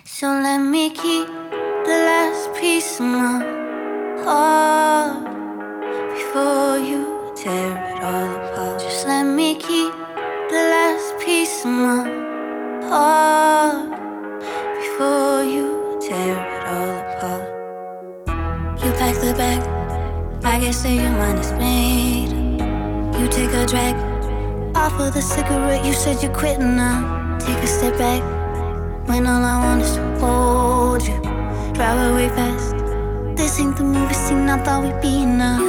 So let me keep the last piece of my heart before you tear it all apart. Just let me keep the last piece of my heart before you tear it all apart. You pack the bag, I guess that your mind is made. You take a drag off of the cigarette, you said you're quitting now. Take a step back, when all I want is to hold you. Drive away fast, this ain't the movie scene I thought we'd be in now.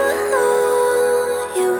You,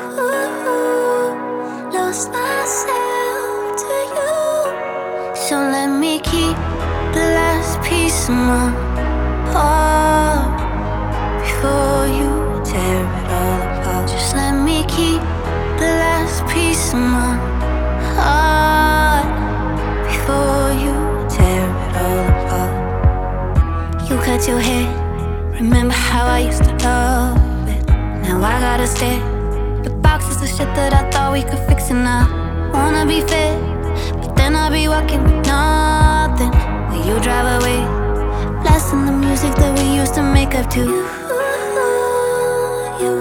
lost myself to you. So let me keep the last piece of my heart before you tear it all apart. Just let me keep the last piece of my heart before you tear it all apart. You cut your hair, remember how I used to love it. Now I gotta stare, the boxes of shit that I thought we could fix. And I wanna be fair, but then I'll be walking with nothing when you drive away, blasting the music that we used to make up to. You,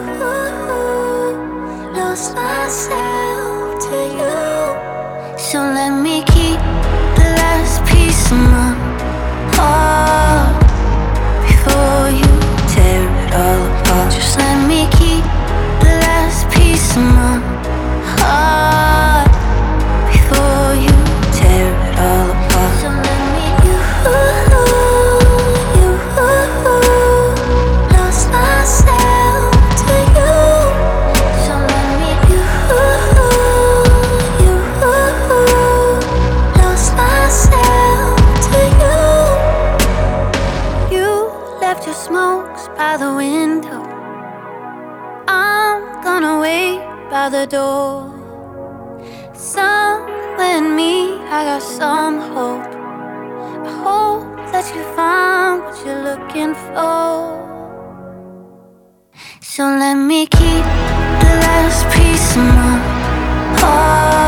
lost myself to you. So let me keep the last piece of my heart before you tear it all apart. Just let me keep the last piece of my heart before you tear it all apart. So let me lost myself to you. So let me lost myself to you. You left your smokes by the window, I'm gonna wait by the door. Somewhere in me, I got some hope. I hope that you find what you're looking for. So let me keep the last piece of my heart